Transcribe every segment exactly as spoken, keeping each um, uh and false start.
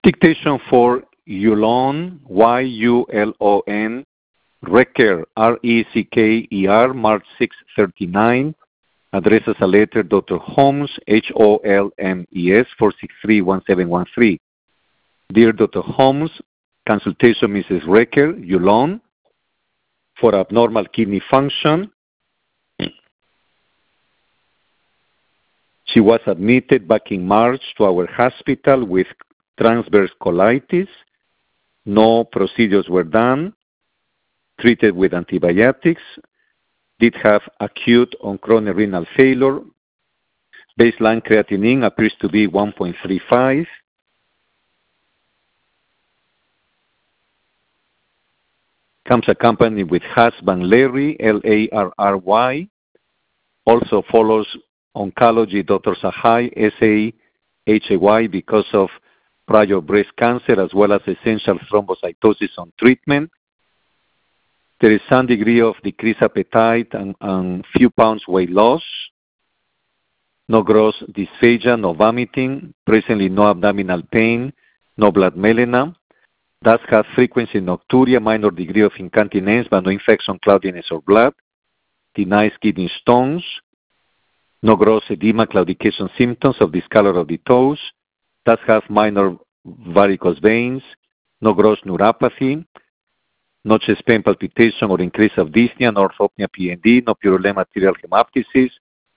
Dictation for Yulon, Y U L O N, Recker, R E C K E R, March sixth, thirty-nine. Addresses a letter, Doctor Holmes, H O L M E S, four six three, one seven one three. Dear Doctor Holmes, consultation Missus Recker, Yulon, for abnormal kidney function. She was admitted back in March to our hospital with transverse colitis. No procedures were done. Treated with antibiotics. Did have acute on chronic renal failure. Baseline creatinine appears to be one point three five. Comes accompanied with husband Larry, L A R R Y. Also follows oncology, Doctor Sahai, S A H A Y, because of prior breast cancer as well as essential thrombocytosis on treatment. There is some degree of decreased appetite and, and few pounds weight loss. No gross dysphagia, no vomiting, presently no abdominal pain, no blood melena. Does have frequency nocturia, minor degree of incontinence, but no infection, cloudiness, or blood. Denies kidney stones. No gross edema, claudication symptoms of discolor of the toes. Does have minor varicose veins. No gross neuropathy. No chest pain, palpitation, or increase of dyspnea, no orthopnea, P N D, no purulent arterial hemoptysis.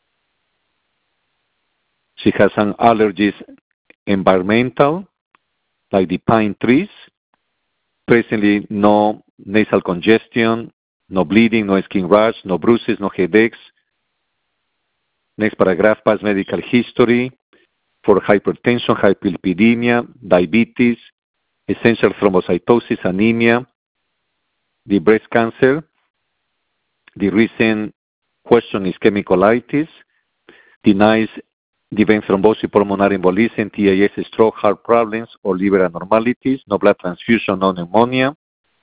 She has some allergies, environmental, like the pine trees. Presently, no nasal congestion, no bleeding, no skin rash, no bruises, no headaches. Next paragraph, past medical history for hypertension, hyperlipidemia, diabetes, essential thrombocytosis, anemia, the breast cancer. The recent question is chemicalitis. Denies the vein thrombosis, pulmonary embolism, T I A, stroke, heart problems, or liver abnormalities. No blood transfusion, no pneumonia.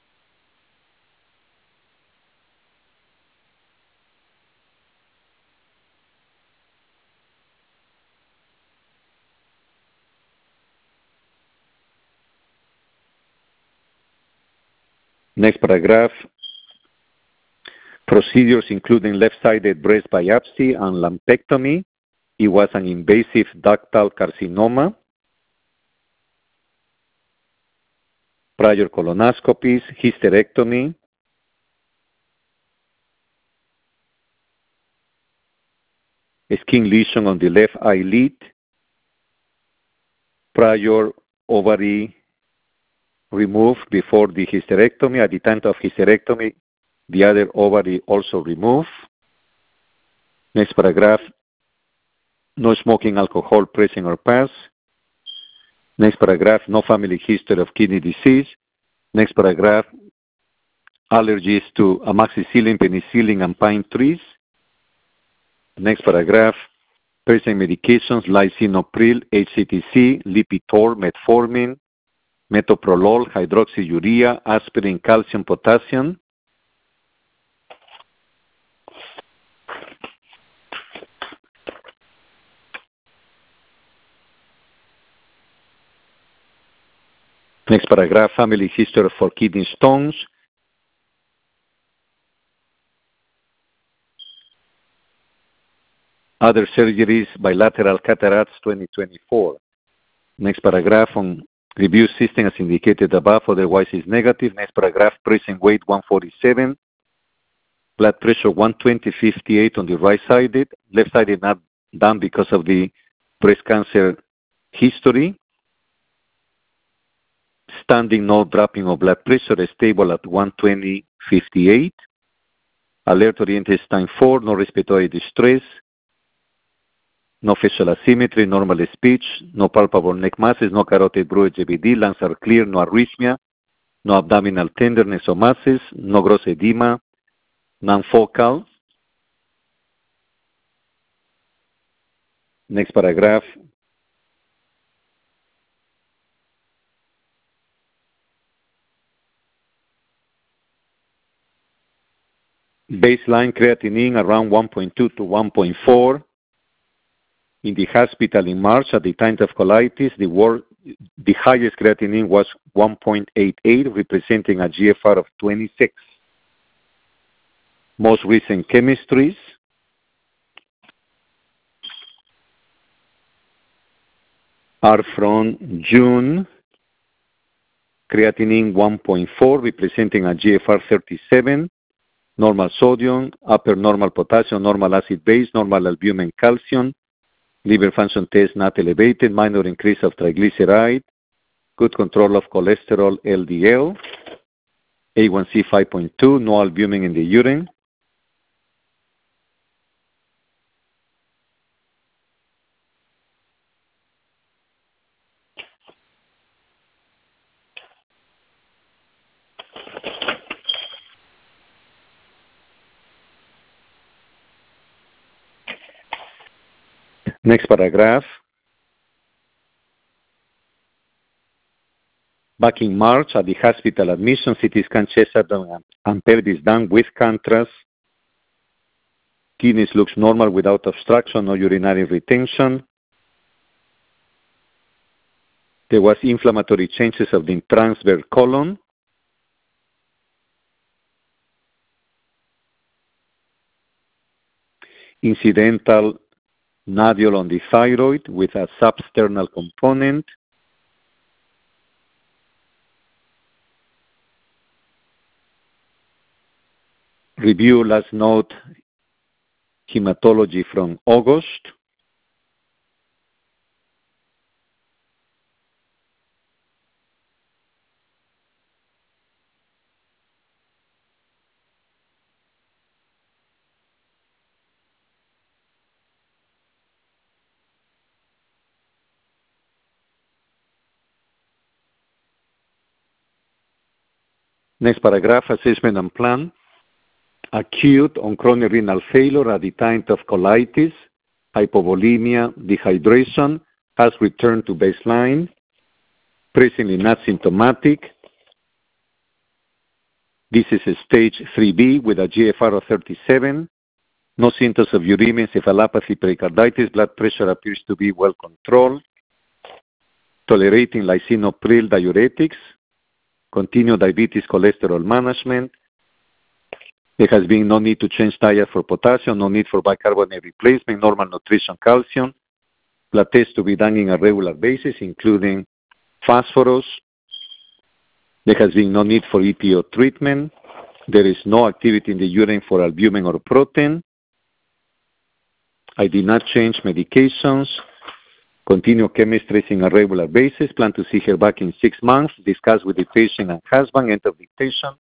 Next paragraph. Procedures including left-sided breast biopsy and lumpectomy. It was an invasive ductal carcinoma. Prior colonoscopies, hysterectomy. A skin lesion on the left eyelid. Prior ovary removed before the hysterectomy. At the time of hysterectomy, the other ovary also removed. Next paragraph. No smoking, alcohol present or past. Next paragraph. No family history of kidney disease. Next paragraph. Allergies to amoxicillin, penicillin, and pine trees. Next paragraph. Present medications, lisinopril, H C T C, Lipitor, metformin, metoprolol, hydroxyurea, aspirin, calcium, potassium. Next paragraph, family history for kidney stones. Other surgeries, bilateral cataracts, twenty twenty-four. Next paragraph, on review system as indicated above, otherwise is negative. Next paragraph, present weight one forty-seven. Blood pressure one twenty fifty-eight on the right-sided. Left-sided not done because of the breast cancer history. Standing, no dropping of blood pressure, stable at one twenty fifty-eight. Alert oriented time four, no respiratory distress. No facial asymmetry, normal speech, no palpable neck masses, no carotid bruit, G B D, lungs are clear, no arrhythmia, no abdominal tenderness or masses, no gross edema, non-focal. Next paragraph. Baseline creatinine around one point two to one point four. In the hospital in March at the time of colitis, the worst the highest creatinine was one point eight eight, representing a G F R of twenty-six. Most recent chemistries are from June. Creatinine one point four, representing a G F R thirty-seven. Normal sodium, upper normal potassium, normal acid base, normal albumin calcium. Liver function test not elevated, minor increase of triglyceride, good control of cholesterol L D L, A one C five point two, no albumin in the urine. Next paragraph. Back in March, at the hospital admission, C T scan, chest, abdomen, and pelvis done with contrast. Kidneys looks normal without obstruction, no urinary retention. There was inflammatory changes of the transverse colon. Incidental nodule on the thyroid with a substernal component. Review last note hematology from August. Next paragraph, assessment and plan. Acute on chronic renal failure at the time of colitis, hypovolemia, dehydration, has returned to baseline, presently not symptomatic. This is a stage three B with a G F R of thirty-seven. No symptoms of uremia, encephalopathy, pericarditis. Blood pressure appears to be well controlled. Tolerating lisinopril diuretics. Continued diabetes cholesterol management. There has been no need to change diet for potassium, no need for bicarbonate replacement, normal nutrition calcium. Blood tests to be done on a regular basis, including phosphorus. There has been no need for E P O treatment. There is no activity in the urine for albumin or protein. I did not change medications. Continue chemistry on a regular basis. Plan to see her back in six months. Discuss with the patient and husband. End of dictation.